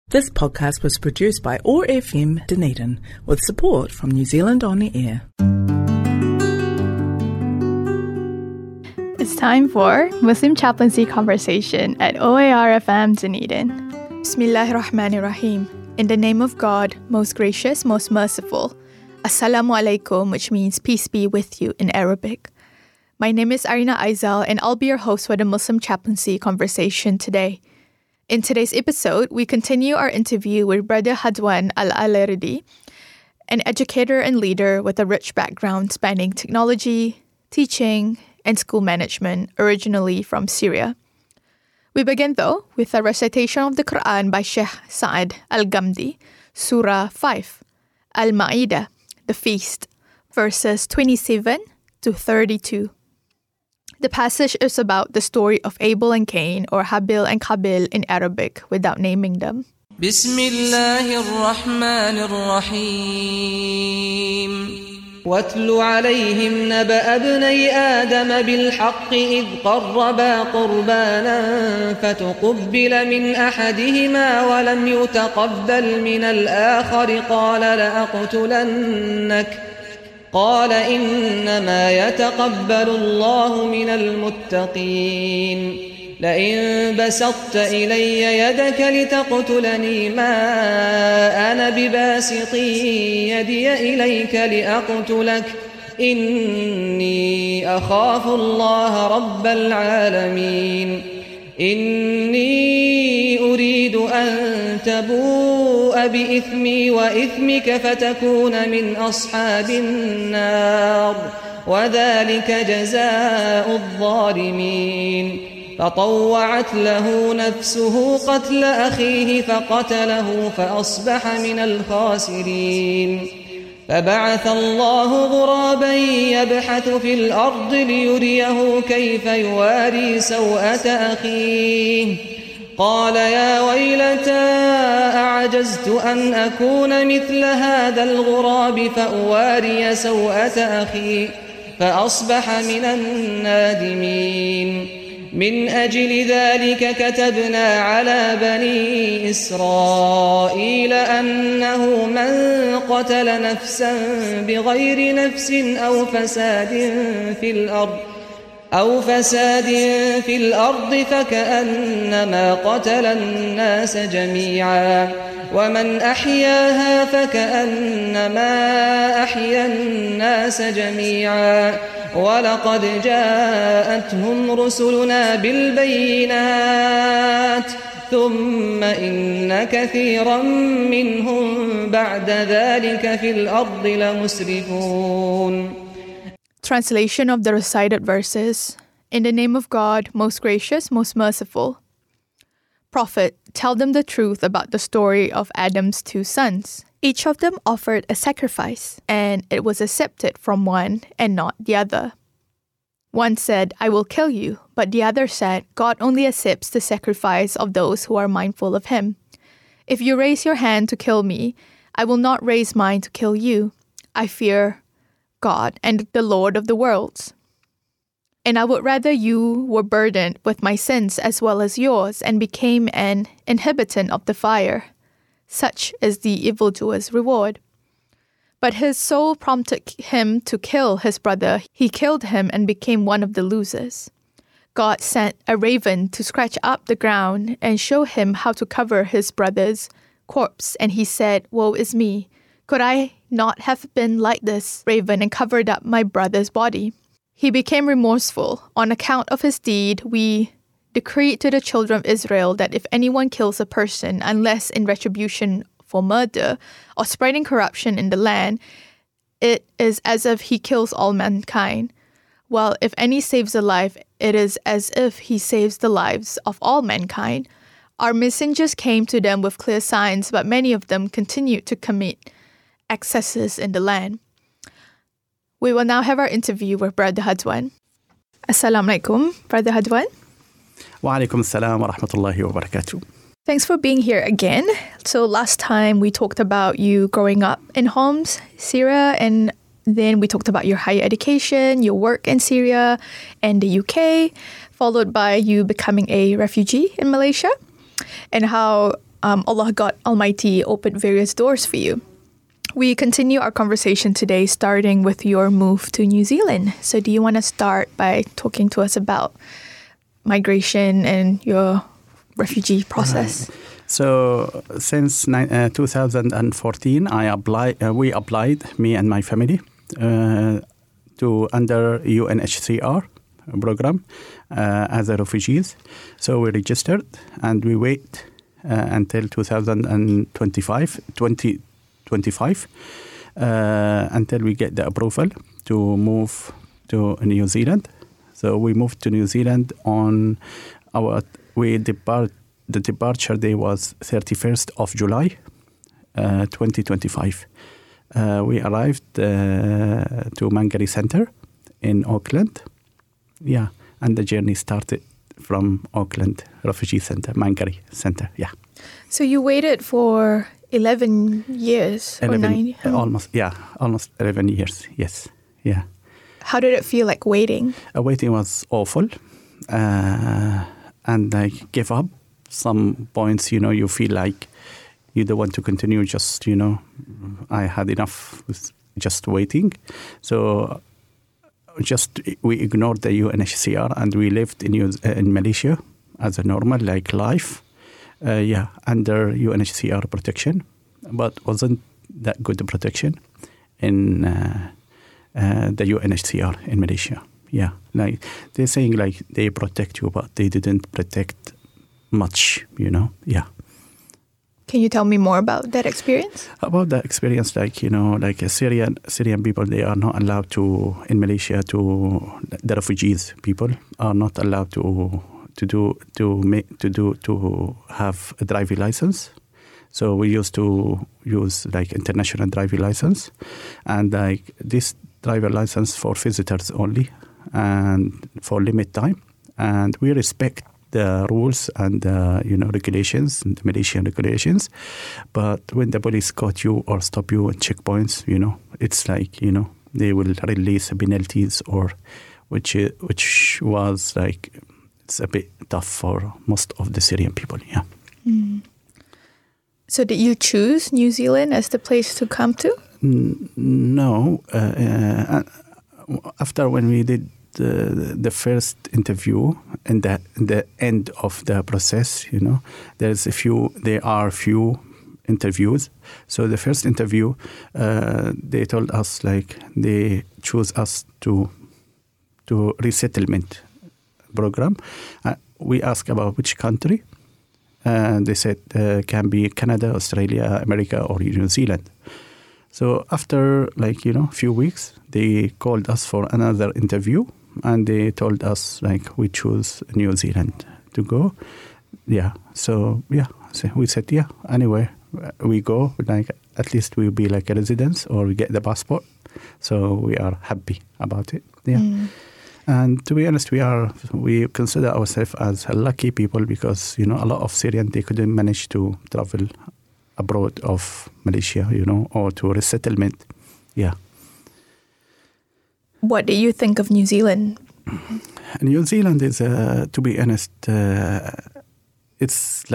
This podcast was produced by OAR FM Dunedin with support from New Zealand On the Air. It's time for Muslim Chaplaincy Conversation at OAR FM Dunedin. Bismillahirrahmanirrahim. In the name of God, most gracious, most merciful. Assalamu alaikum, which means peace be with you in Arabic. My name is Arina Aizal, and I'll be your host for the Muslim Chaplaincy Conversation today. In today's episode, we continue our interview with Brother Hadwan Al-Alerdi, an educator and leader with a rich background spanning technology, teaching, and school management, originally from Syria. We begin, though, with a recitation of the Quran by Sheikh Sa'ad Al-Ghamdi, Surah 5, Al-Ma'idah, the Feast, verses 27 to 32. The passage is about the story of Abel and Cain, or Habil and Qabil in Arabic, without naming them. Bismillahirrahmanirrahim. واتل عليهم نبأ ابني آدم بالحق إذ قربا قربانا فتقبل من أحدهما ولم يتقبل من الآخر قال لأقتلنك قال إنما يتقبل الله من المتقين لئن بسطت إلي يدك لتقتلني ما أنا بباسط يدي إليك لأقتلك إني أخاف الله رب العالمين إني أريد أن تبوء بإثمي وإثمك فتكون من أصحاب النار وذلك جزاء الظالمين فطوعت له نفسه قتل أخيه فقتله فأصبح من الخاسرين فبعث الله غرابا يبحث في الأرض ليريه كيف يواري سوءة أخيه قال يا ويلتى أعجزت أن أكون مثل هذا الغراب فأواري سوءة أخي فأصبح من النادمين من أجل ذلك كتبنا على بني إسرائيل أنه من قتل نفسا بغير نفس أو فساد في الأرض فكأنما قتل الناس جميعا ومن أحياها فكأنما أحيا الناس جميعا ولقد جاءتهم رسلنا بالبينات ثم إن كثيرا منهم بعد ذلك في الأرض لمسرفون. Translation of the recited verses. In the name of God, most gracious, most merciful. Prophet, tell them the truth about the story of Adam's two sons. Each of them offered a sacrifice, and it was accepted from one and not the other. One said, I will kill you, but the other said, God only accepts the sacrifice of those who are mindful of him. If you raise your hand to kill me, I will not raise mine to kill you. I fear God and the Lord of the worlds. And I would rather you were burdened with my sins as well as yours and became an inhabitant of the fire. Such is the evildoer's reward. But his soul prompted him to kill his brother. He killed him and became one of the losers. God sent a raven to scratch up the ground and show him how to cover his brother's corpse. And he said, Woe is me! Could I not have been like this raven and covered up my brother's body? He became remorseful. On account of his deed, we decreed to the children of Israel that if anyone kills a person, unless in retribution for murder or spreading corruption in the land, it is as if he kills all mankind. While if any saves a life, it is as if he saves the lives of all mankind. Our messengers came to them with clear signs, but many of them continued to commit excesses in the land. We will now have our interview with Brother Hadwan. Assalamu alaikum, Brother Hadwan. Wa alaikum assalam wa rahmatullahi wa barakatuh. Thanks for being here again. So last time we talked about you growing up in Homs, Syria, and then we talked about your higher education, your work in Syria and the UK, followed by you becoming a refugee in Malaysia, and how Allah God Almighty opened various doors for you. We continue our conversation today, starting with your move to New Zealand. So do you want to start by talking to us about migration and your refugee process? So since 2014, we applied, me and my family, to under UNHCR program as a refugees. So we registered and we wait until 2025 until we get the approval to move to New Zealand. So we moved to New Zealand on the departure day was 31st of July, 2025. We arrived to Mangere Center in Auckland. Yeah, and the journey started from Auckland Refugee Center, Mangere Center. Yeah. So you waited for 11 years or 9? Almost 11 years. Yes. Yeah. How did it feel like waiting? Waiting was awful, and I gave up. Some points, you feel like you don't want to continue. Just I had enough with just waiting. So we ignored the UNHCR and we lived in Malaysia as a normal life. Under UNHCR protection, but wasn't that good protection in the UNHCR in Malaysia. Yeah, they're saying they protect you, but they didn't protect much, Yeah. Can you tell me more about that experience? About the experience, Syrian people, they are not allowed to in Malaysia. The refugees people are not allowed to have a driving license. So we used to use international driving license, and this driver license for visitors only, and for limit time. And we respect the rules and regulations, and the Malaysian regulations. But when the police caught you or stop you at checkpoints, it's they will release penalties, or which was it's a bit tough for most of the Syrian people. Yeah. Mm. So did you choose New Zealand as the place to come to? No. After when we did the first interview and the end of the process, there are few interviews. So the first interview, they told us they choose us to resettlement program. We asked about which country, and they said can be Canada, Australia, America, or New Zealand. So after few weeks, they called us for another interview, and they told us we choose New Zealand to go. Yeah. So we said anyway we go, at least we'll be a residence or we get the passport. So we are happy about it. Yeah. Mm. And to be honest, we consider ourselves as lucky people because a lot of Syrians, they couldn't manage to travel abroad of Malaysia, or to resettlement. Yeah. What do you think of New Zealand? New Zealand is, to be honest, it's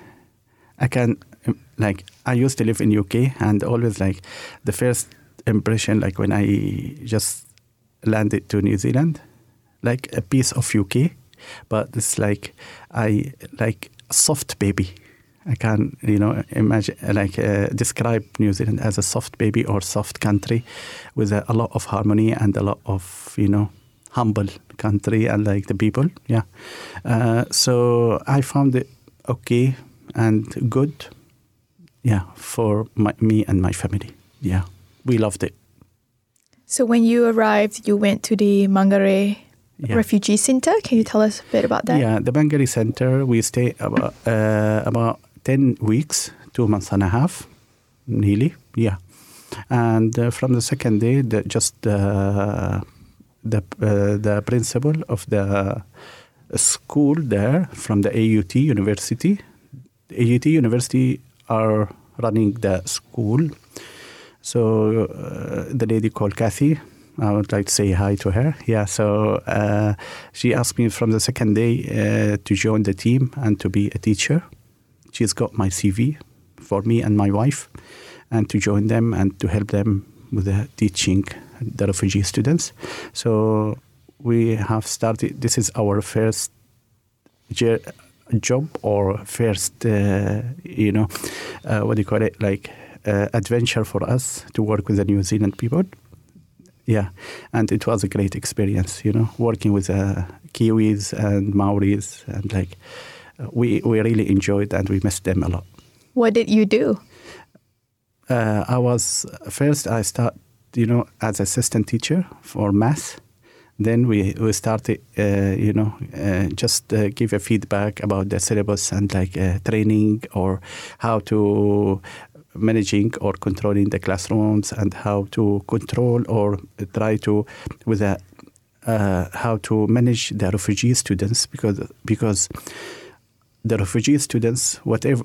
I used to live in UK, and always the first impression, when I just landed to New Zealand, a piece of UK, but it's I a soft baby. I can, imagine, describe New Zealand as a soft baby or soft country with a lot of harmony and a lot of, humble country and the people. Yeah. So I found it okay and good. Yeah. For me and my family. Yeah. We loved it. So when you arrived, you went to the Mangere Refugee Center. Can you tell us a bit about that? Yeah. The Mangere Center, we stay about 10 weeks, 2 months and a half, nearly, yeah. And from the second day, the principal of the school there from the AUT University, AUT University are running the school. So the lady called Kathy, I would like to say hi to her. Yeah, so she asked me from the second day to join the team and to be a teacher she's got my CV for me and my wife, and to join them and to help them with teaching the refugee students. So we have started. This is our first job or first, what do you call it? Like adventure for us to work with the New Zealand people. Yeah, and it was a great experience, working with Kiwis and Maoris, and like we really enjoyed and we missed them a lot. What did you do? I started, as assistant teacher for math. Then we started, just give a feedback about the syllabus and like training or how to managing or controlling the classrooms and how to control or try to how to manage the refugee students because the refugee students, whatever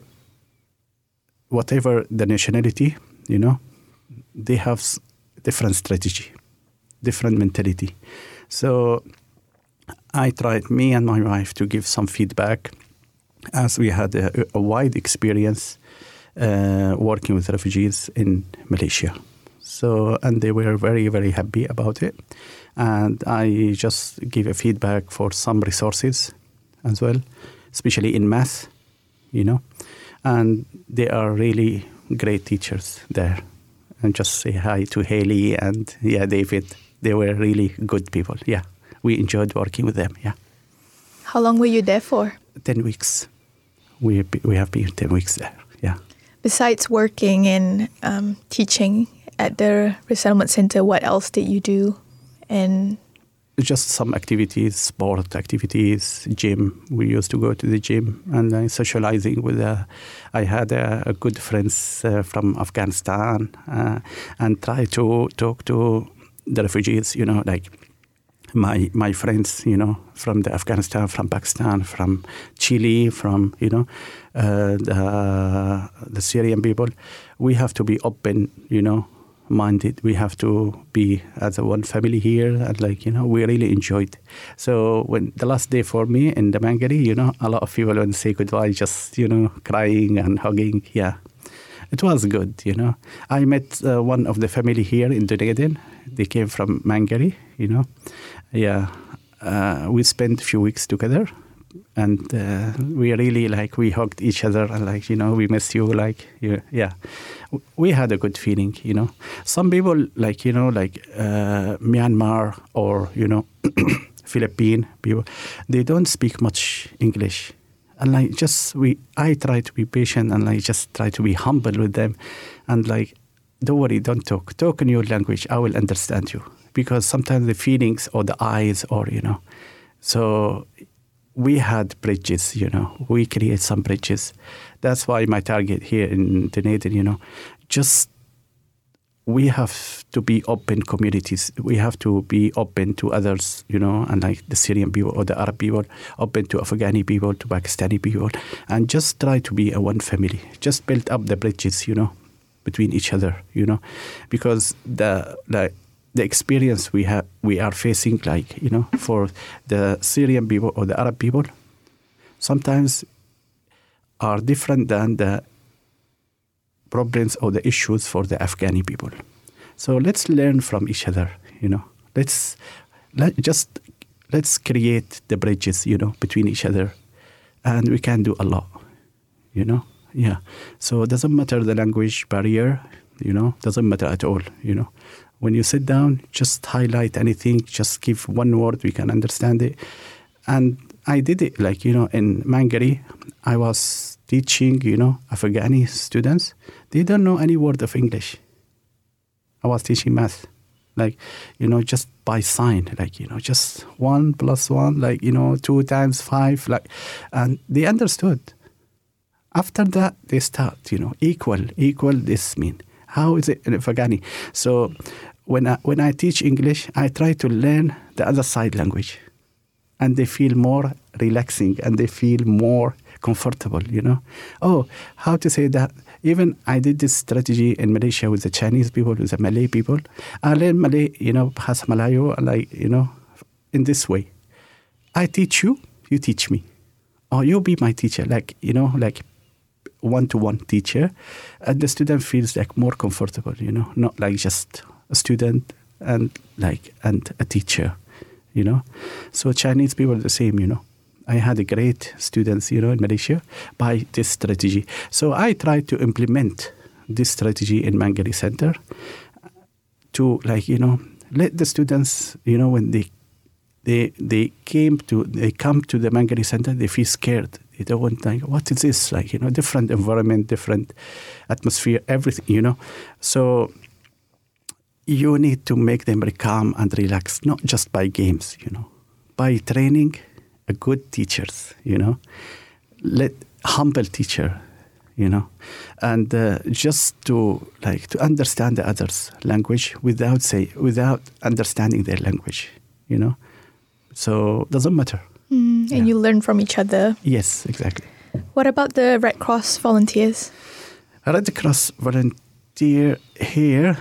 the nationality, they have different strategy, different mentality. So I tried, me and my wife, to give some feedback as we had a wide experience working with refugees in Malaysia. So, and they were very, very happy about it. And I just give a feedback for some resources as well, especially in math, and they are really great teachers there. And just say hi to Haley and David. They were really good people. Yeah, we enjoyed working with them. Yeah. How long were you there for? 10 weeks. We have been 10 weeks there. Yeah. Besides working and teaching at the resettlement center, what else did you do? And just some activities, sport activities, gym. We used to go to the gym and socializing with. I had good friends from Afghanistan and try to talk to the refugees. Like my friends, from the Afghanistan, from Pakistan, from Chile, from the Syrian people. We have to be open, minded. We have to be as one family here, and we really enjoyed. So when the last day for me in the Mangere, a lot of people when say goodbye, just crying and hugging. Yeah, it was good. I met one of the family here in Dunedin. They came from Mangere. Yeah, we spent a few weeks together. And we really we hugged each other and we miss you, yeah. We had a good feeling, Some people Myanmar or, Philippine people, they don't speak much English. And I try to be patient and just try to be humble with them. And don't worry, don't talk. Talk in your language, I will understand you. Because sometimes the feelings or the eyes or, so we had bridges, we create some bridges. That's why my target here in Dunedin, just we have to be open communities. We have to be open to others, and the Syrian people or the Arab people, open to Afghani people, to Pakistani people, and just try to be a one family. Just build up the bridges, between each other, because the experience we are facing, for the Syrian people or the Arab people, sometimes are different than the problems or the issues for the Afghani people. So let's learn from each other, Let's create the bridges, between each other, and we can do a lot, Yeah. So it doesn't matter the language barrier, doesn't matter at all, When you sit down, just highlight anything, just give one word, we can understand it. And I did it, in Mangere, I was teaching, Afghani students. They don't know any word of English. I was teaching math, just by sign, just 1 + 1, 2 × 5, and they understood. After that, they start, equal, this mean. How is it in Afghani? So when I teach English, I try to learn the other side language. And they feel more relaxing and they feel more comfortable, Oh, how to say that? Even I did this strategy in Malaysia with the Chinese people, with the Malay people. I learn Malay, Bahasa Melayu, in this way. I teach you, you teach me. Or you be my teacher, one-to-one teacher, and the student feels like more comfortable, not like just a student and a teacher, So Chinese people are the same, I had a great students, in Malaysia by this strategy. So I tried to implement this strategy in Mangere Center to let the students, when they come to the Mangere Center, they feel scared. They don't want what is this different environment, different atmosphere, everything, So you need to make them calm and relax, not just by games, by training a good teachers, let humble teacher, and just to understand the others' language without understanding their language, So it doesn't matter. And you learn from each other. Yes, exactly. What about the Red Cross volunteers? Red Cross volunteer here,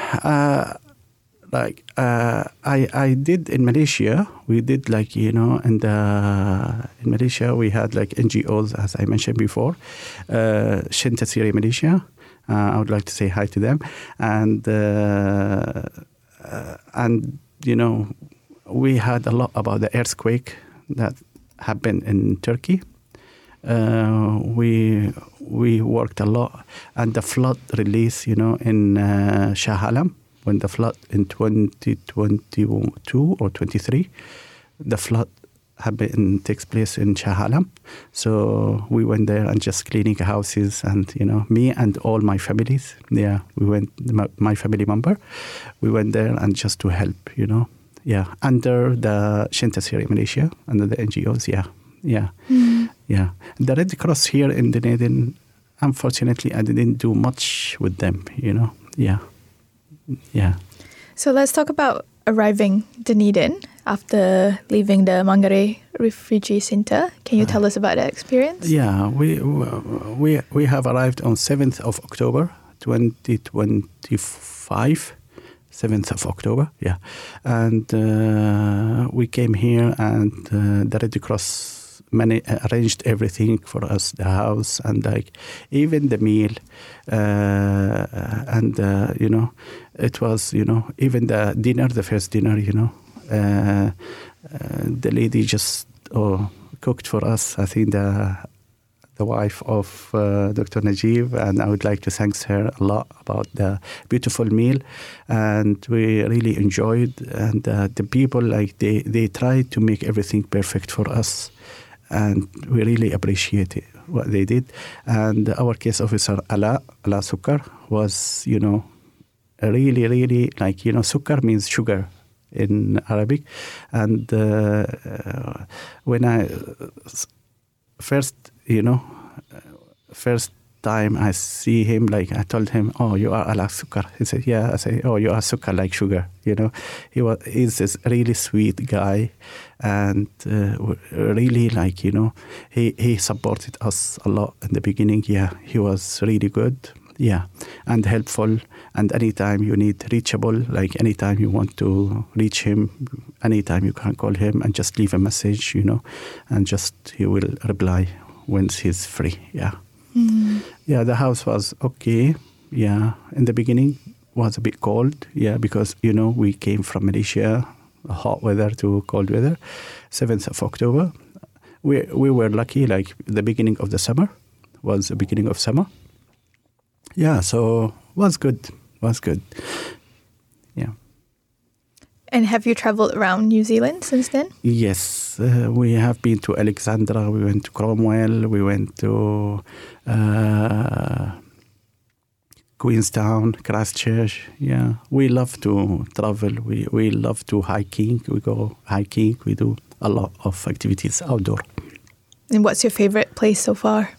I did in Malaysia. We did in Malaysia we had NGOs, as I mentioned before, Shinta Siri Malaysia. I would like to say hi to them, and we had a lot about the earthquake that happened in Turkey. We worked a lot, and the flood release, in Shah Alam, when the flood in 2022 or 23, the flood takes place in Shah Alam. So we went there and just cleaning houses, and me and all my families. Yeah, we went. My family member, we went there and just to help. Under the Shinta Siri Malaysia, under the NGOs. Yeah. The Red Cross here in Dunedin, unfortunately, I didn't do much with them, Yeah. So let's talk about arriving Dunedin after leaving the Mangere Refugee Center. Can you tell us about that experience? Yeah, we have arrived on 7th of October, 2025. 7th of October, yeah. And we came here, and the Red Cross arranged everything for us, the house, and even the meal. It was, even the dinner, the first dinner, the lady just cooked for us. I think the wife of Dr. Najib, and I would like to thank her a lot about the beautiful meal, and we really enjoyed. And the people, they tried to make everything perfect for us, and we really appreciate it, what they did. And our case officer Ala Sukkar was, really, really Sukkar means sugar in Arabic, and when I first time I see him, I told him, "Oh, you are Ala Sukkar." He said, "Yeah." I say, "Oh, you are Sukkar like sugar." He's this really sweet guy, and really he supported us a lot in the beginning. Yeah, he was really good. Yeah, and helpful. And anytime you need reachable, anytime you want to reach him, anytime you can call him and just leave a message, and just he will reply when he's free. Yeah. Yeah, the house was okay. Yeah, in the beginning was a bit cold. Yeah, because we came from Malaysia, hot weather to cold weather. 7th of October, we were lucky. The beginning of the summer was the beginning of summer. Yeah, so was good. Yeah. And have you traveled around New Zealand since then? Yes, we have been to Alexandra, we went to Cromwell, we went to Queenstown, Christchurch. Yeah, we love to travel. We love to hiking. We go hiking. We do a lot of activities outdoor. And what's your favorite place so far?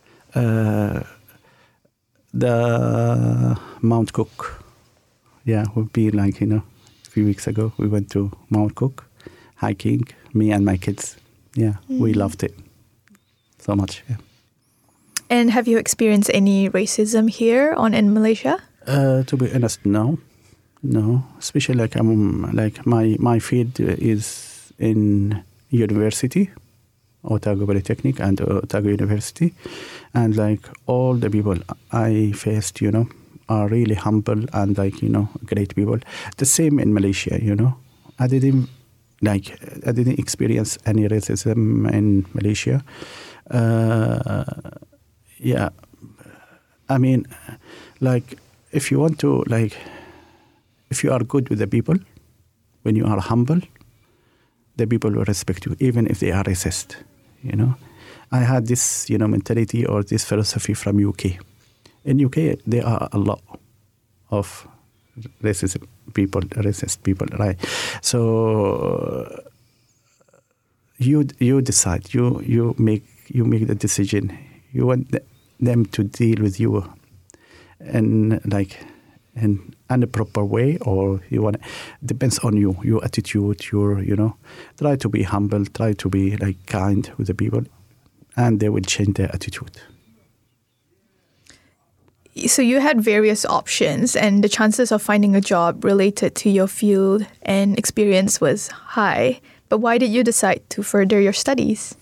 The Mount Cook. Yeah, we've been a few weeks ago. We went to Mount Cook hiking, me and my kids. Yeah, we loved it so much. Yeah. And have you experienced any racism here in Malaysia? To be honest, no. Especially my field is in university. Otago Polytechnic and Otago University. And like all the people I faced, are really humble and great people. The same in Malaysia, I didn't experience any racism in Malaysia. I mean, if you want to, if you are good with the people, when you are humble, the people will respect you, even if they are racist, I had this, mentality or this philosophy from UK. In UK, there are a lot of racist people, right? So you decide, you make the decision. You want them to deal with you in a proper way, or you want, depends on you, your attitude, your try to be humble, try to be kind with the people, and they will change their attitude. So you had various options, and the chances of finding a job related to your field and experience was high. But why did you decide to further your studies?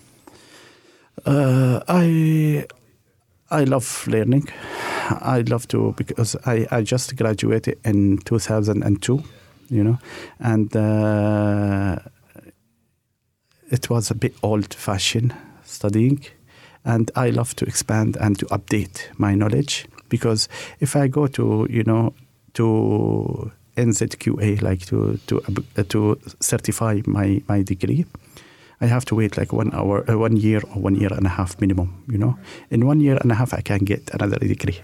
I love learning. I love to, because I just graduated in 2002, and it was a bit old-fashioned studying, and I love to expand and to update my knowledge. Because if I go to to NZQA, to certify my degree, I have to wait 1 year or 1 year and a half minimum. In 1 year and a half I can get another degree.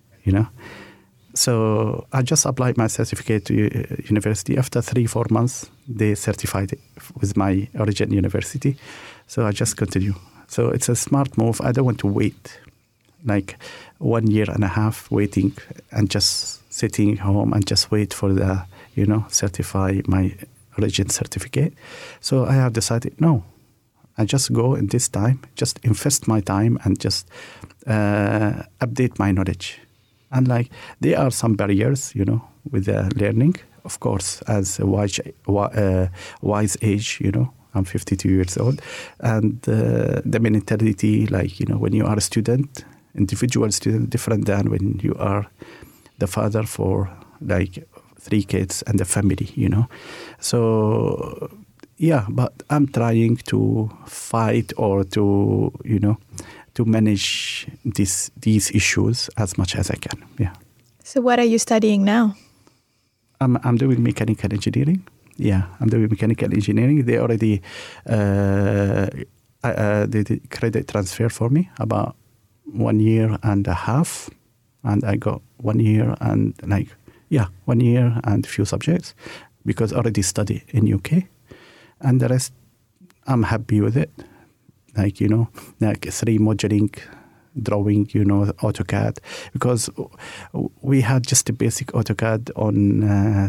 So I just applied my certificate to university. After 3-4 months, they certified it with my origin university. So I just continue. So it's a smart move. I don't want to wait 1 year and a half waiting and just sitting home and just wait for the, certify my origin certificate. So I have decided, no, I just go in this time, just invest my time and just update my knowledge. And there are some barriers, with the learning. Of course, as a wise age, I'm 52 years old. And the mentality, when you are a student, individual student, different than when you are the father for 3 kids and a family, So, but I'm trying to fight or to, to manage these issues as much as I can. Yeah. So what are you studying now? I'm doing mechanical engineering. Yeah, I'm doing mechanical engineering. They already did credit transfer for me about 1 year and a half, and I got 1 year and 1 year and a few subjects because I already study in UK, and the rest I'm happy with it. 3 modeling, drawing, AutoCAD, because we had just a basic AutoCAD on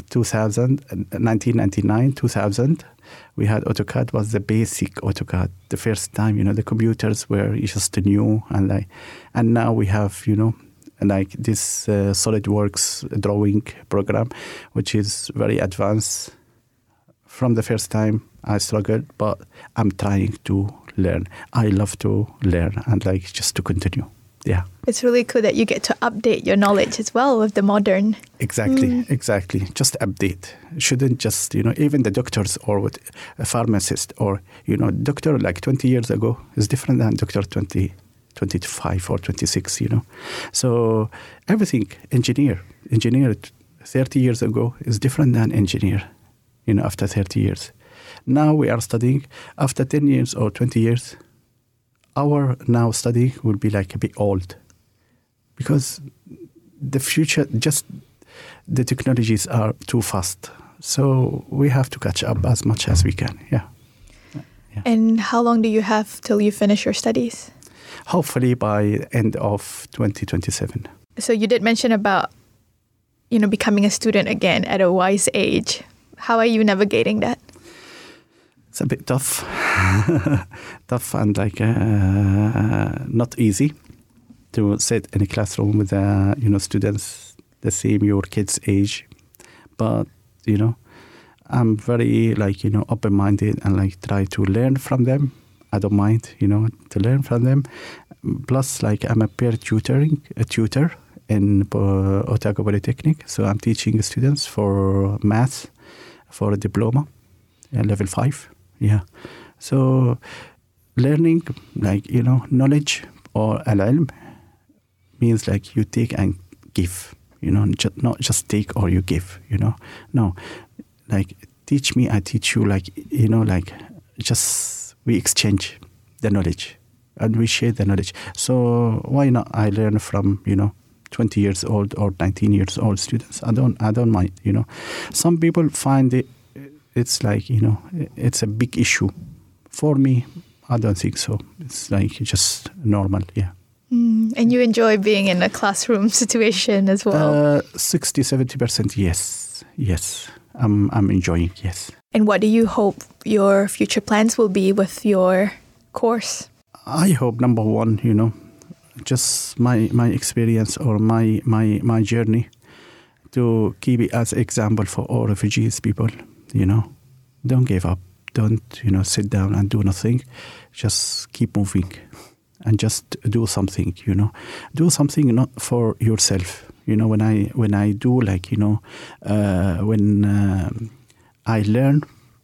1999, 2000. We had AutoCAD was the basic AutoCAD. The first time, the computers were just new, and now we have, this SolidWorks drawing program, which is very advanced. From the first time, I struggled, but I'm trying to learn. I love to learn and just to continue. Yeah. It's really cool that you get to update your knowledge as well with the modern. Exactly. Just update. Shouldn't just, even the doctors or with a pharmacist or, doctor 20 years ago is different than doctor 25 or 26, So everything, engineer 30 years ago is different than engineer, after 30 years. Now we are studying, after 10 years or 20 years, our now study will be a bit old. Because the future, just the technologies are too fast. So we have to catch up as much as we can, yeah. And how long do you have till you finish your studies? Hopefully by end of 2027. So you did mention about, becoming a student again at a wise age. How are you navigating that? It's a bit tough, and not easy to sit in a classroom with students the same your kids' age. But I'm very open-minded and try to learn from them I don't mind, to learn from them. Plus, like, I'm a peer tutor in Otago Polytechnic. So I'm teaching students for maths, for a diploma, level 5. Yeah. So learning, like, knowledge or al-ilm means like you take and give, not just take or you give, No, like, teach me, I teach you, like, just we exchange the knowledge and we share the knowledge. So why not I learn from, 20 years old or 19 years old students? I don't mind, Some people find it's like, it's a big issue. For me, I don't think so. It's like just normal, yeah. And you enjoy being in a classroom situation as well? 60-70%, yes. I'm enjoying, yes. And what do you hope your future plans will be with your course? I hope, number one, just my experience or my journey, to keep it as example for all refugees people, Don't give up. Don't, sit down and do nothing. Just keep moving and just do something, Do something not for yourself. When I do, like, when I learn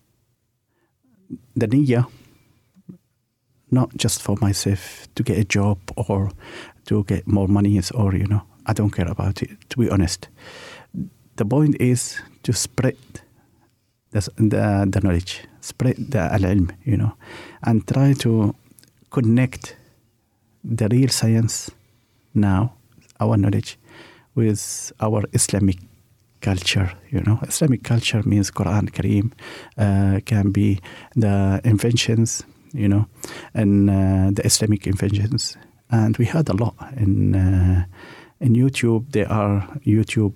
the niyyah, not just for myself to get a job or to get more money or, I don't care about it, to be honest. The point is to spread the knowledge, spread the al-ilm, and try to connect the real science now, our knowledge, with our Islamic culture, Islamic culture means Quran Kareem, can be the inventions, and the Islamic inventions. And we had a lot in YouTube. There are YouTube,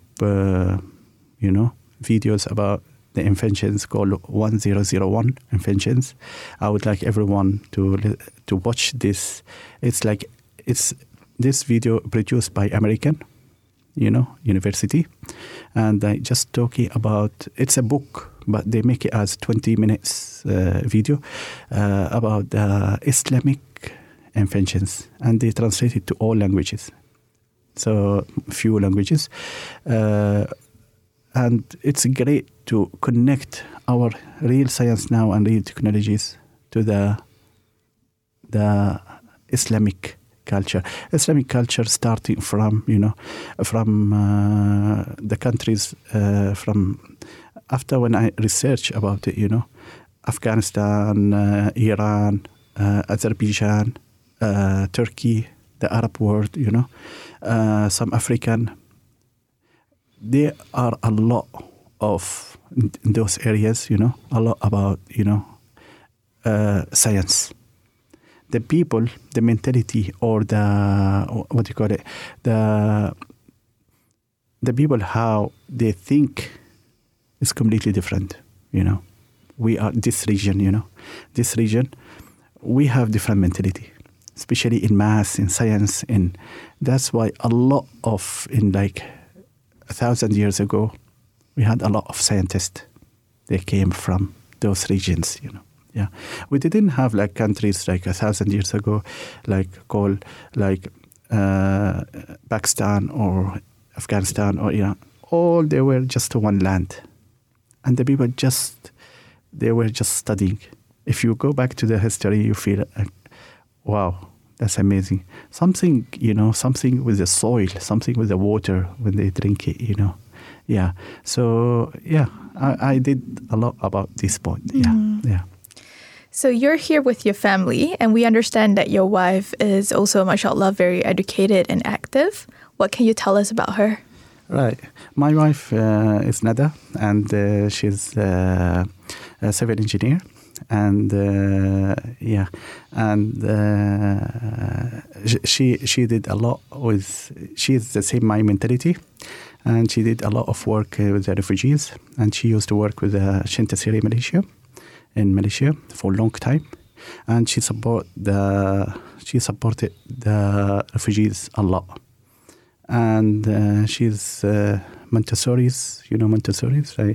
videos about the inventions called 1001 inventions. I would like everyone to watch this. It's this video produced by American, university, and I just talking about, it's a book, but they make it as 20 minutes video about the Islamic inventions, and they translate it to all languages. So few languages. And it's great to connect our real science now and real technologies to the Islamic culture. Islamic culture starting from, from the countries, from after when I research about it, Afghanistan, Iran, Azerbaijan, Turkey, the Arab world, some African. There are a lot of, in those areas, a lot about, science. The people, the mentality, or the people, how they think is completely different, We are this region, we have different mentality, especially in math, in science, that's why a lot of, in like 1,000 years ago, we had a lot of scientists. They came from those regions, Yeah, we didn't have like countries like 1,000 years ago, like called like Pakistan or Afghanistan or Iran. All they were just one land, and the people they were just studying. If you go back to the history, you feel like, wow, that's amazing. Something, something with the soil, something with the water when they drink it, Yeah. So yeah, I did a lot about this point. Yeah, yeah. So you're here with your family, and we understand that your wife is also, mashallah, very educated and active. What can you tell us about her? Right. My wife is Nada, and she's a civil engineer. And she did a lot with, she is the same my mentality, and she did a lot of work with the refugees, and she used to work with the Shintasiri Malaysia in Malaysia for a long time, and she supported the refugees a lot, and she's Montessori's,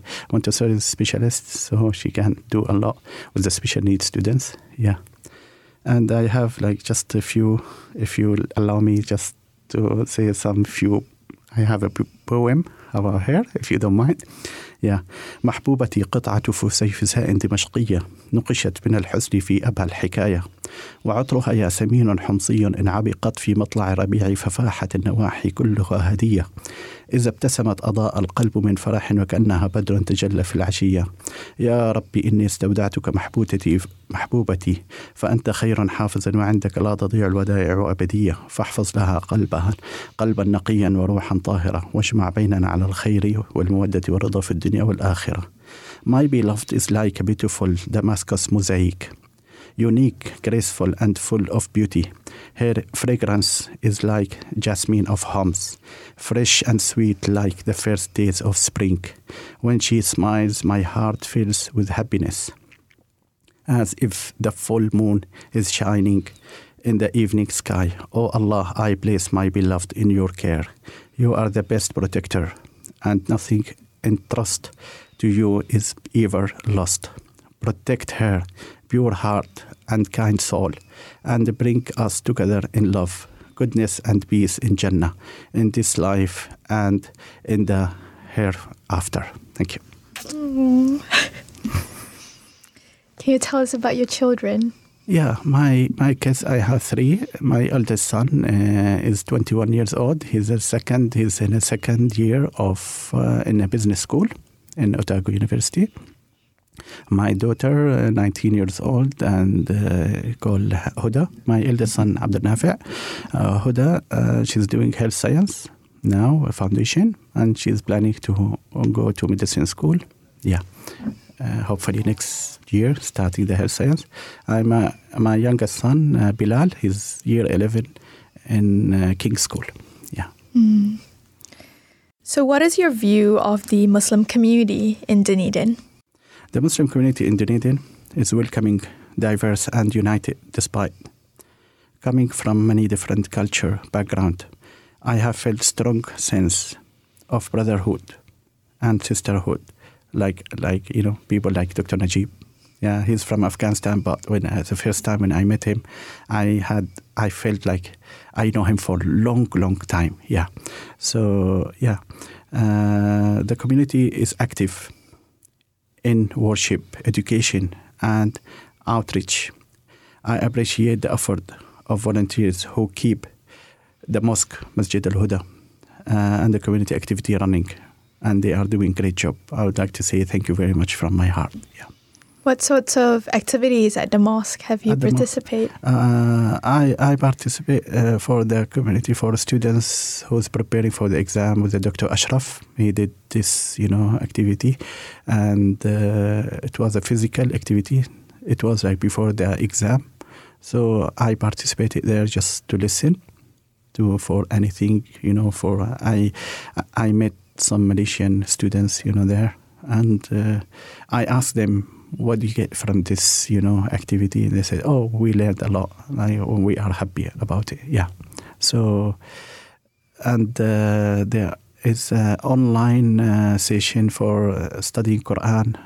Montessori's specialist, so she can do a lot with the special needs students. Yeah. And I have like just a few, if you allow me just to say some few. I have a poem about her, if you don't mind. Yeah. محبوبتي قطعة فسيفساء دمشقية نقشت من الحزن في أبهى الحكاية وعطرها ياسمين حمصي إن عبقت في مطلع ربيع ففاحت النواحي كلها هدية إذا ابتسمت أضاء القلب من فرح وكأنها بدر تجلى في العشية يا ربي إني استودعتك محبوبتي فأنت خير حافظ وعندك لا تضيع الودائع أبدية فاحفظ لها قلبا نقيا وروحا طاهرة واجمع بيننا على الخير والمودة والرضا في الدنيا والآخرة. My beloved is like a beautiful Damascus mosaic, unique, graceful and full of beauty. Her fragrance is like jasmine of Homs, fresh and sweet like the first days of spring. When she smiles, my heart fills with happiness, as if the full moon is shining in the evening sky. Oh Allah, I place my beloved in your care. You are the best protector, and nothing entrust to you is ever lost. Protect her, pure heart and kind soul, and bring us together in love, goodness and peace in Jannah, in this life and in the hereafter. Thank you. Can you tell us about your children? Yeah, my kids, I have 3. My eldest son is 21 years old. He's in a second year of in a business school in Otago University. My daughter, 19 years old, and called Huda. My eldest son, Abdel Nafi'. Huda, she's doing health science now, a foundation, and she's planning to go to medicine school. Yeah. Hopefully next year, starting the health science. My youngest son, Bilal, he's year 11 in King's School. Yeah. Mm. So what is your view of the Muslim community in Dunedin? The Muslim community in Dunedin is welcoming, diverse and united despite coming from many different culture background. I have felt strong sense of brotherhood and sisterhood. Like people like Dr. Najib. Yeah, he's from Afghanistan, but the first time when I met him, I felt like I know him for a long time. Yeah. So, yeah, the community is active in worship, education, and outreach. I appreciate the effort of volunteers who keep the mosque, Masjid al-Huda, and the community activity running. And they are doing a great job. I would like to say thank you very much from my heart. Yeah. What sorts of activities at the mosque have you participated? I participate for the community, for students who's preparing for the exam with the Dr. Ashraf. He did this, activity, and it was a physical activity. It was like before the exam, so I participated there just to listen for anything. I met some Malaysian students, there, and I asked them, what do you get from this, activity? And they said, oh, we learned a lot. We are happy about it. Yeah. So, and there is an online session for studying Quran,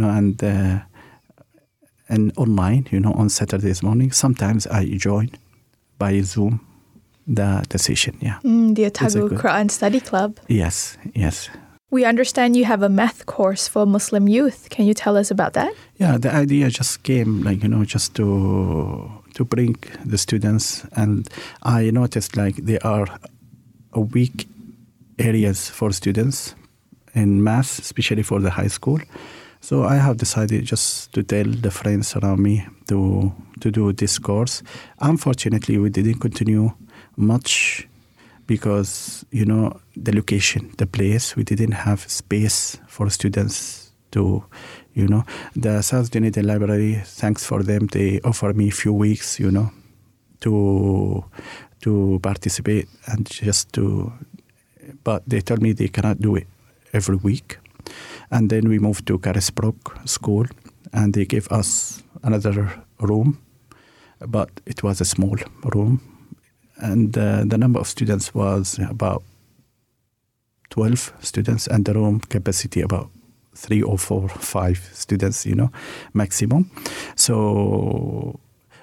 and online, on Saturdays morning. Sometimes I join by Zoom the session, yeah. The Otago Quran Study Club. Yes. We understand you have a math course for Muslim youth. Can you tell us about that? Yeah, the idea just came, just to bring the students, and I noticed there are weak areas for students in math, especially for the high school. So I have decided just to tell the friends around me to do this course. Unfortunately, we didn't continue much because, the location, the place, we didn't have space for students to, the South Dunedin Library, thanks for them, they offer me a few weeks, to participate and but they told me they cannot do it every week. And then we moved to Carisbrook School, and they gave us another room, but it was a small room. And the number of students was about 12 students, and the room capacity about 3 or 4, 5 students, maximum. So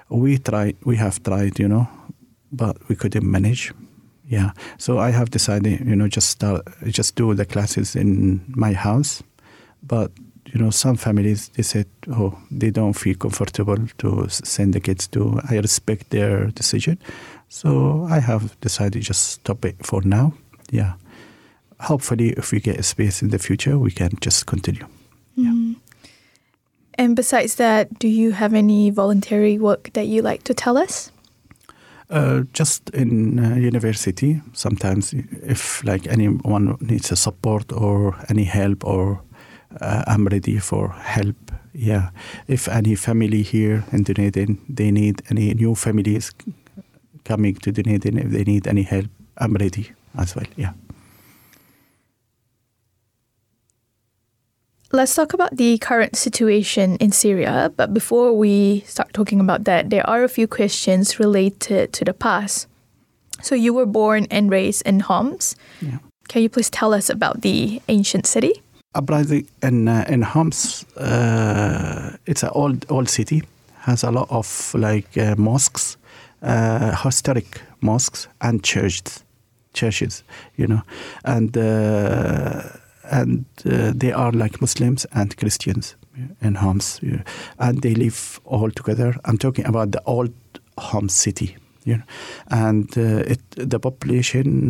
we have tried, but we couldn't manage. Yeah. So I have decided, just do the classes in my house. But, some families, they said, they don't feel comfortable to send the kids to. I respect their decision. So I have decided just stop it for now. Yeah. Hopefully, if we get a space in the future, we can just continue. Mm-hmm. Yeah. And besides that, do you have any voluntary work that you like to tell us? Just in university, sometimes if like anyone needs a support or any help, or I'm ready for help. Yeah. If any family here in Dunedin, they need any new families coming to Dunedin, if they need any help, I'm ready as well. Yeah. Let's talk about the current situation in Syria. But before we start talking about that, there are a few questions related to the past. So you were born and raised in Homs. Yeah. Can you please tell us about the ancient city? Uprising in Homs, it's an old city. Has a lot of mosques, historic mosques and churches, and they are like Muslims and Christians in Homs, and they live all together. I'm talking about the old Homs city, and the population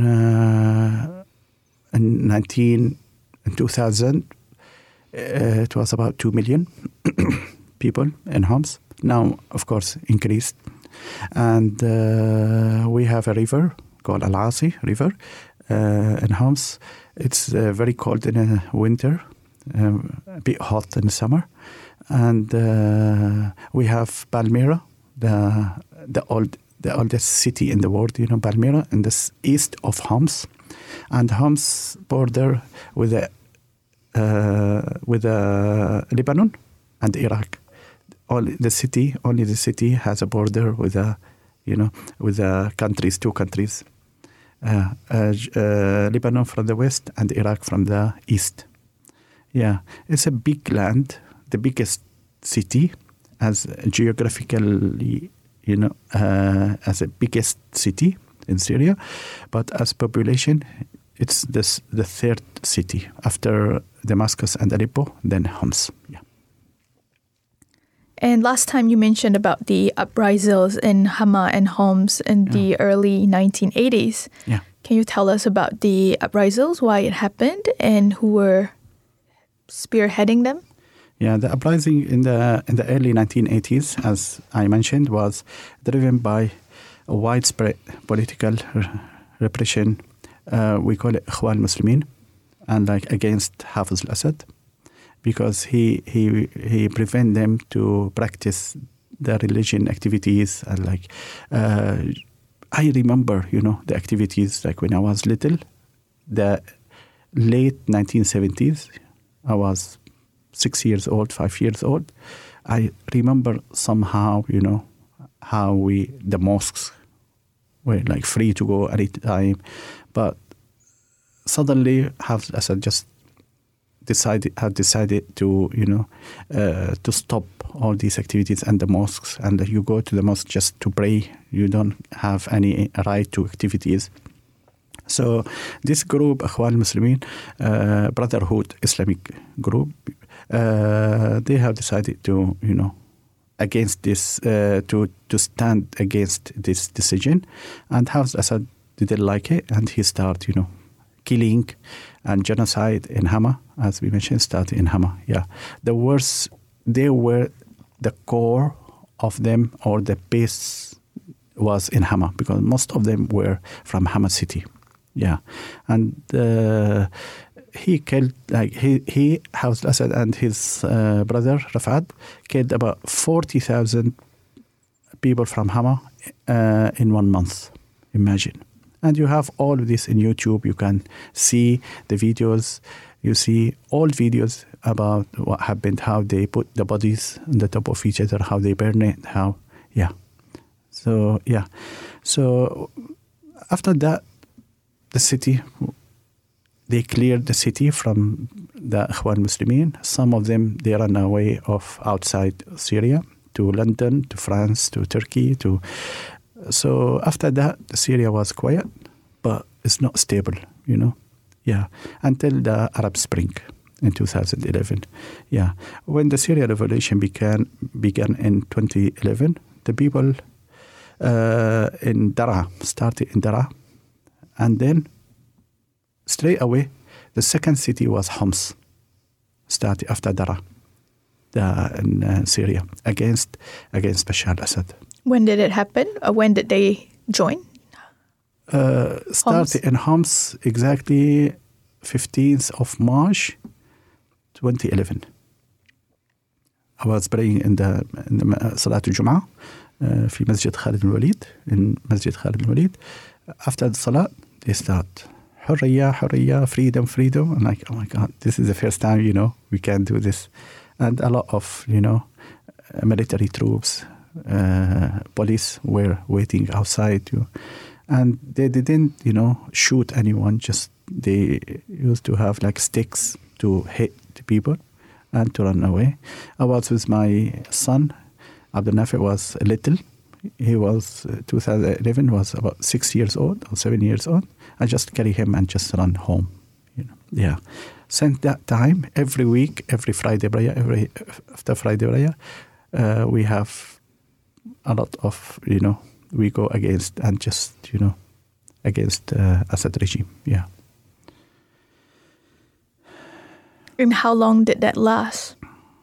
in 2000 it was about 2 million people in Homs. Now, of course, increased, and we have a river called Al Asi River in Homs. It's very cold in the winter, a bit hot in the summer. And we have Palmyra, the oldest city in the world, Palmyra, in the east of Homs. And Homs border with Lebanon and Iraq. Only the city has a border with countries, two countries. Lebanon from the west and Iraq from the east. Yeah, it's a big land, the biggest city as geographically, as the biggest city in Syria, but as population, it's the third city after Damascus and Aleppo, then Homs. Yeah. And last time you mentioned about the uprisals in Hama and Homs in the early 1980s. Yeah. Can you tell us about the uprisals, why it happened, and who were spearheading them? Yeah, the uprising in the early 1980s, as I mentioned, was driven by a widespread political repression. We call it Ikhwan Muslimin, and against Hafiz al-Assad, because he prevent them to practice their religion activities. And I remember, the activities when I was little, the late 1970s. I was 5 years old. I remember somehow, how the mosques were free to go any time, but suddenly Hafiz al-Assad just decided to to stop all these activities and the mosques, and you go to the mosque just to pray. You don't have any right to activities. So this group, Ikhwan Muslimin, Brotherhood Islamic group, they have decided to against this to stand against this decision, and Hafiz al-Assad didn't like it, and he started killing and genocide in Hama, as we mentioned, started in Hama. Yeah, they were the core of them, or the base was in Hama, because most of them were from Hama city. Yeah, and he killed he Hafiz al-Assad and his brother Rafat killed about 40,000 people from Hama in 1 month. Imagine. And you have all of this in YouTube. You can see the videos. You see old videos about what happened, how they put the bodies on the top of each other, how they burn it, So after that, the city, they cleared the city from the Ikhwan Muslimin. Some of them, they ran away outside Syria to London, to France, to Turkey. So after that, Syria was quiet, but it's not stable, Yeah, until the Arab Spring in 2011. Yeah, when the Syria revolution began in 2011, the people in Daraa started in Daraa, and then straight away, the second city was Homs, started after Daraa, in Syria, against Bashar al-Assad. When did it happen? Or when did they join? Started in Homs exactly 15th of March 2011. I was praying in the Salat al-Jum'ah في مسجد خالد الوليد, in Masjid Khalid al-Walid. After the Salat, they start Hurriya, freedom. I'm like, oh my God, this is the first time, we can do this. And a lot of, military troops, police were waiting outside. And they didn't, shoot anyone. Just they used to have like sticks to hit the people and to run away. I was with my son. Abdel Nafi was little. He was 2011 was about 6 years old or 7 years old. I just carry him and just run home. Yeah. Since that time, every week, every Friday prayer, after Friday prayer, we have a lot of we go against and just against Assad regime. Yeah. And how long did that last?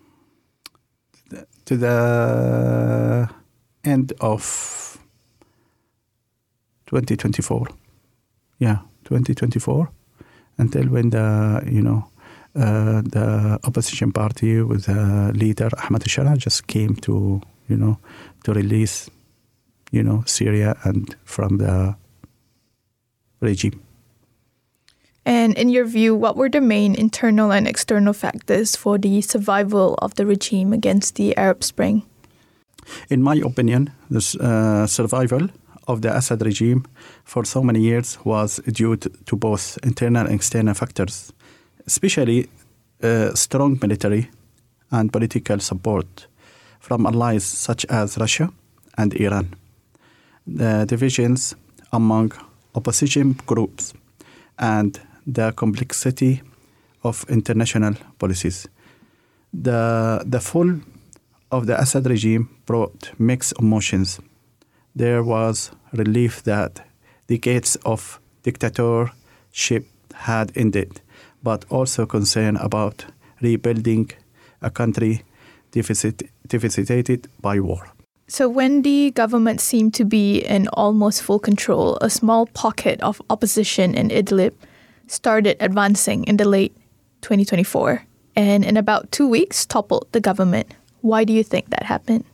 To the end of 2024. Yeah, 2024. Until when the opposition party with the leader Ahmad al-Shara just came to release Syria and from the regime. And in your view, what were the main internal and external factors for the survival of the regime against the Arab Spring? In my opinion, the survival of the Assad regime for so many years was due to both internal and external factors, especially strong military and political support from allies such as Russia and Iran. The divisions among opposition groups and the complexity of international policies. The fall of the Assad regime brought mixed emotions. There was relief that decades of dictatorship had ended, but also concern about rebuilding a country devastated by war. So when the government seemed to be in almost full control, a small pocket of opposition in Idlib started advancing in the late 2024, and in about 2 weeks toppled the government. Why do you think that happened?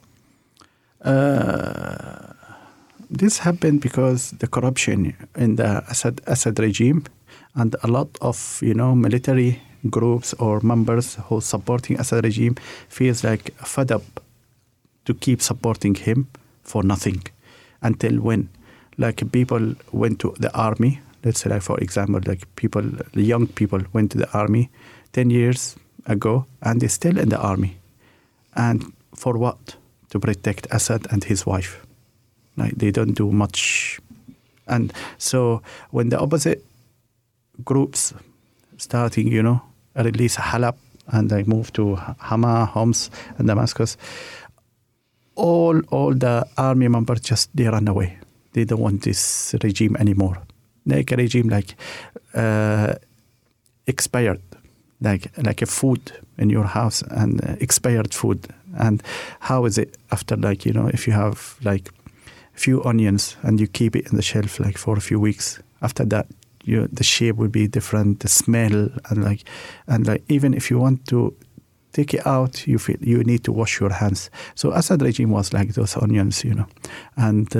This happened because the corruption in the Assad regime and a lot of military groups or members who supporting Assad regime feels like fed up to keep supporting him for nothing. Until when, like people went to the army. Let's say, like for example, like the young people went to the army 10 years ago, and they're still in the army. And for what? To protect Assad and his wife. Like they don't do much. And so when the opposite groups starting, release Halab and they move to Hama, Homs, and Damascus, all the army members just they run away. They don't want this regime anymore. Like a regime expired, like a food in your house and expired food. And how is it after if you have few onions and you keep it in the shelf for a few weeks, after that the shape will be different, the smell and even if you want to take it out, you need to wash your hands. So Assad regime was like those onions, and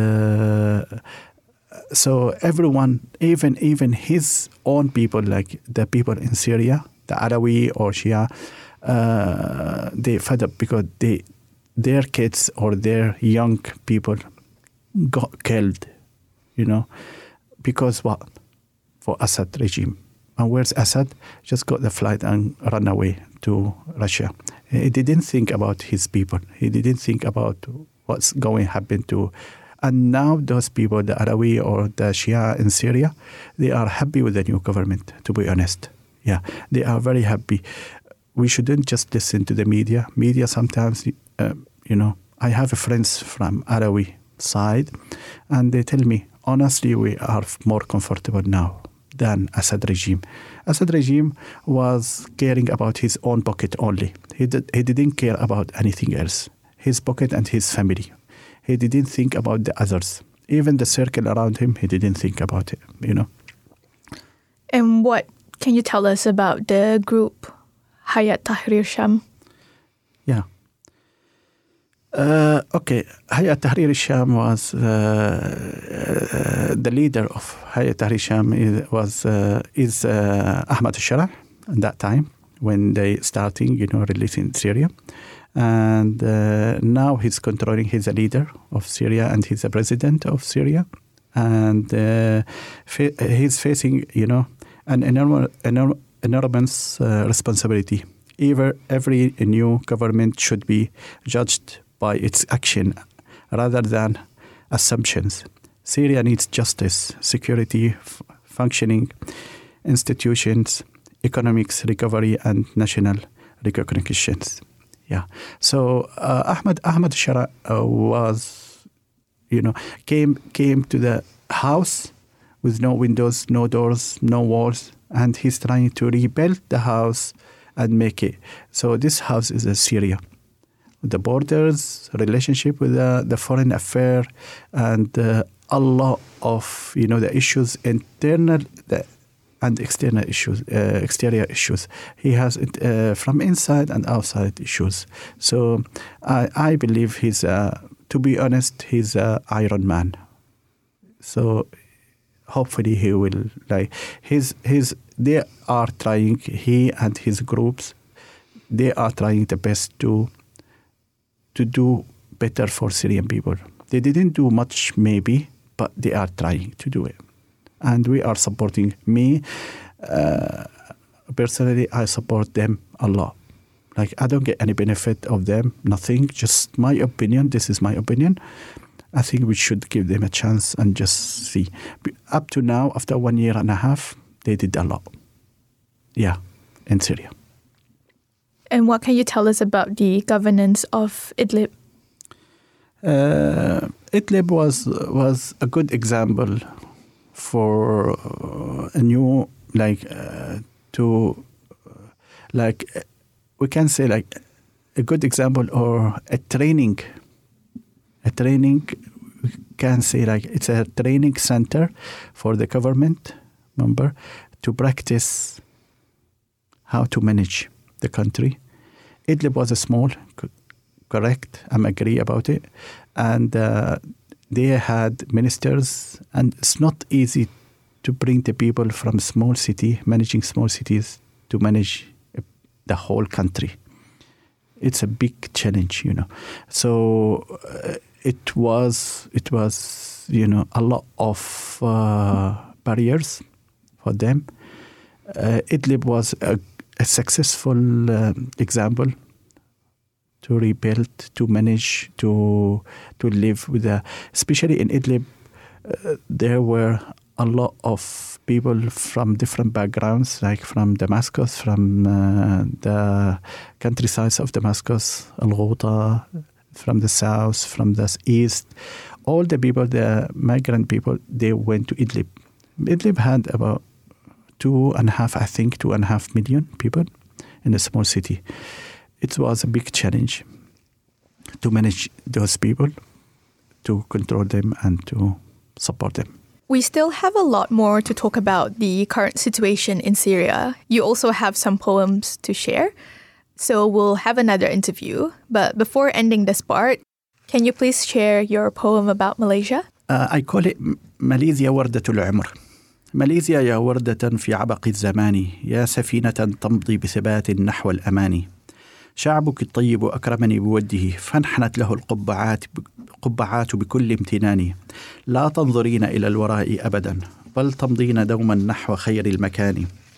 so everyone, even his own people, like the people in Syria, the Alawi or Shia, they fed up because their kids or their young people got killed, because what? For Assad regime. And where's Assad? Just got the flight and run away to Russia. He didn't think about his people. He didn't think about what's going to happen to. And now those people, the Alawi or the Shia in Syria, they are happy with the new government, to be honest. Yeah, they are very happy. We shouldn't just listen to the media. Media sometimes, I have friends from Alawi side, and they tell me, honestly, we are more comfortable now than Assad regime. Assad regime was caring about his own pocket only. He didn't care about anything else. His pocket and his family. He didn't think about the others. Even the circle around him, he didn't think about it, And what can you tell us about the group Hayat Tahrir Sham? Yeah. Okay. Hayat Tahrir Sham was the leader of Hayat Tahrir Sham is Ahmad al-Shara at that time when they starting, releasing Syria. And now he's controlling, he's a leader of Syria and he's a president of Syria. And he's facing, an enormous responsibility. Every new government should be judged by its action rather than assumptions. Syria needs justice, security, functioning institutions, economics recovery, and national recognitions. Yeah. So Ahmad Shara was, came to the house with no windows, no doors, no walls, and he's trying to rebuild the house and make it. So this house is a Syria. The borders, relationship with the foreign affair, and a lot of, the issues, internal and external issues, exterior issues. He has from inside and outside issues. So I believe he's, to be honest, he's an Iron Man. So hopefully he will, they are trying, he and his groups, they are trying the best to do better for Syrian people. They didn't do much maybe, but they are trying to do it. And we are supporting. Me, personally, I support them a lot. I don't get any benefit of them, nothing, just my opinion. This is my opinion. I think we should give them a chance and just see. Up to now, after 1 year and a half, they did a lot. Yeah, in Syria. And what can you tell us about the governance of Idlib? Idlib was a good example for a new, we can say a good example or a training. A training, we can say it's a training center for the government member to practice how to manage the country. Idlib was a small, correct, I'm agree about it. And they had ministers, and it's not easy to bring the people from small city, managing small cities, to manage the whole country. It's a big challenge, So it was a lot of barriers for them. Idlib was a successful example to rebuild, to manage, to live with especially in Idlib, there were a lot of people from different backgrounds, like from Damascus, from the countrysides of Damascus, Al-Ghouta, from the south, from the east. All the people, the migrant people, they went to Idlib. Idlib had about 2.5 million people in a small city. It was a big challenge to manage those people, to control them and to support them. We still have a lot more to talk about the current situation in Syria. You also have some poems to share, so we'll have another interview. But before ending this part, can you please share your poem about Malaysia? I call it ماليزيا وردة العمر. ماليزيا يا وردة في عبق الزمان، يا سفينة تمضي بثبات نحو الأمان. شعبك الطيب أكرمني بوده، فانحنت له القبعات بكل امتنان. لا تنظرين إلى الوراء أبدا، بل تمضين دوما نحو خير المكان.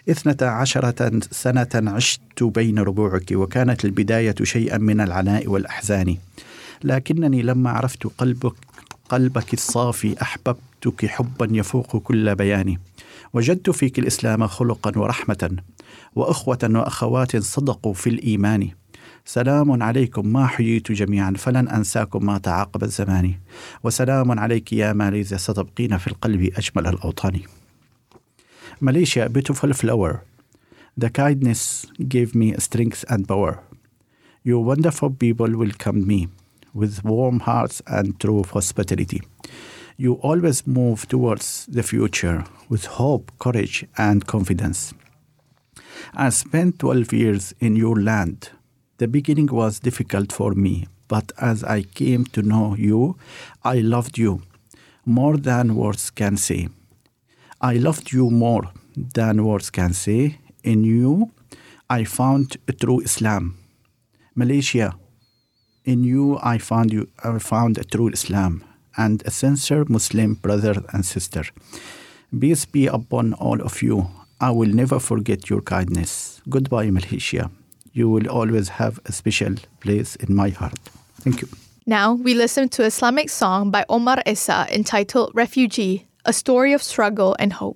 12 سنة عشت بين ربوعك، وكانت البداية شيئا من العناء والأحزان، لكنني لما عرفت قلبك الصافي أحببتك حبا يفوق كل بيان. وجدت فيك الإسلام خلقا ورحمة، وأخوة وأخوات صدقوا في الإيمان. سلام عليكم ما حييت جميعا، فلن أنساكم ما تعاقب الزمان. وسلام عليك يا ماليزيا، ستبقين في القلب أجمل الأوطان. Malaysia, beautiful flower, the kindness gave me strength and power. You wonderful people welcomed me with warm hearts and true hospitality. You always move towards the future with hope, courage, and confidence. I spent 12 years in your land. The beginning was difficult for me, but as I came to know you, I loved you more than words can say. I loved you more than words can say. In you, I found a true Islam. Malaysia, in you I found a true Islam and a sincere Muslim brother and sister. Peace be upon all of you. I will never forget your kindness. Goodbye, Malaysia. You will always have a special place in my heart. Thank you. Now we listen to an Islamic song by Omar Issa entitled Refugee, a story of struggle and hope.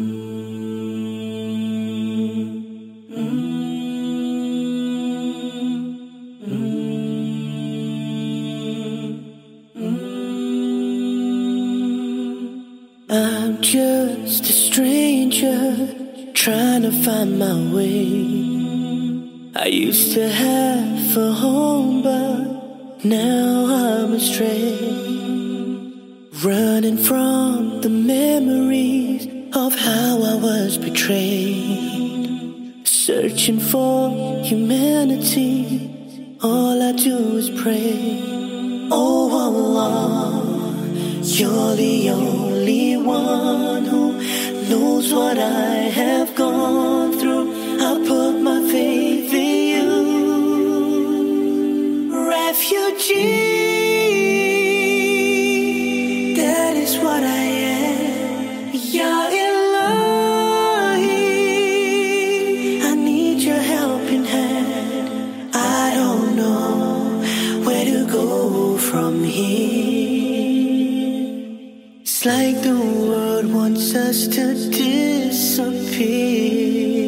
I'm just a stranger trying to find my way. I used to have a home, but now I'm astray. Running from the memories of how I was betrayed. Searching for humanity, all I do is pray. Oh Allah, you're the only one who knows what I have gone through. I put my faith in you. Refugee, that is what I am. Ya Ilahi, I need your helping hand. I don't know where to go from here. It's like the world wants us to disappear.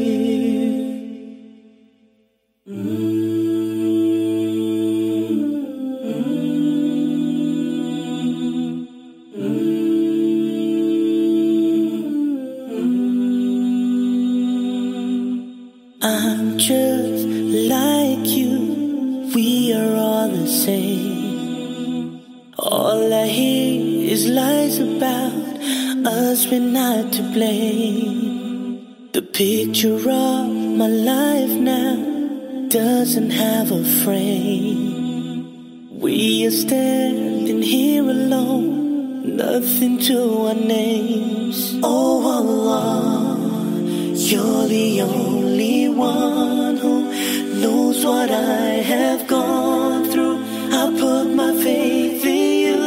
I'm just like you, we are all the same. All I hear is lies about us, we're not to blame. The picture of my life now doesn't have a frame. We are standing here alone, nothing to our names. Oh Allah, you're the only one who knows what I have gone through. I put my faith in you.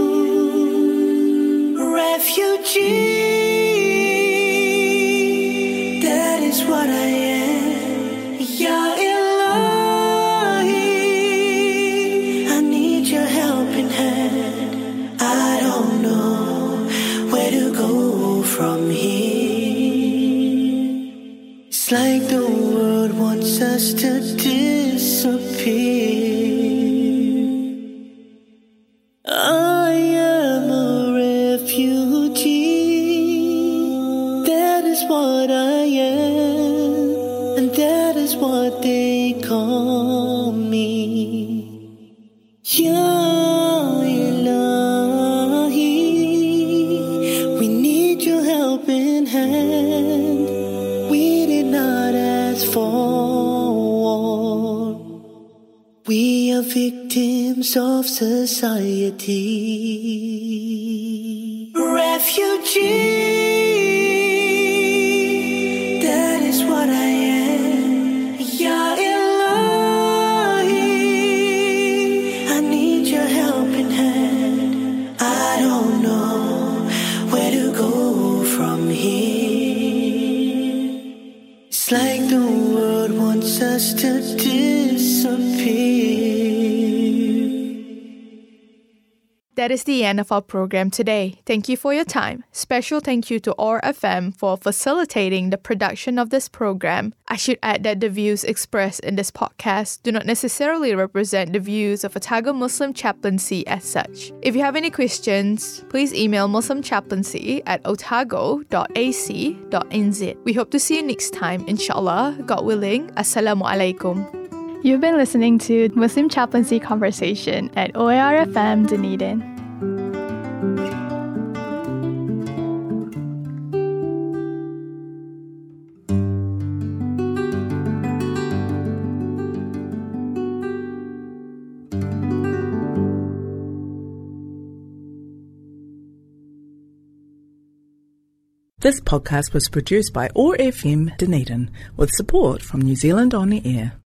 Refugee, that is what I am. Ya Ilahi, I need your helping hand. I don't know where to go from here. It's like the world wants us to disappear. I am a refugee. That is what I am, and that is what they call me. Ya Ilahi, we need your helping hand. We did not ask for war. We are victims of society. Refugee, that is what I am. Ya Ilahi, I need your helping hand. I don't know where to go from here. It's like the world wants us to disappear. That is the end of our program today. Thank you for your time. Special thank you to OAR FM for facilitating the production of this program. I should add that the views expressed in this podcast do not necessarily represent the views of Otago Muslim Chaplaincy as such. If you have any questions, please email muslimchaplaincy@otago.ac.nz. We hope to see you next time, inshallah. God willing. Assalamualaikum. You've been listening to Muslim Chaplaincy Conversation at OAR FM Dunedin. This podcast was produced by OAR FM Dunedin with support from New Zealand On the Air.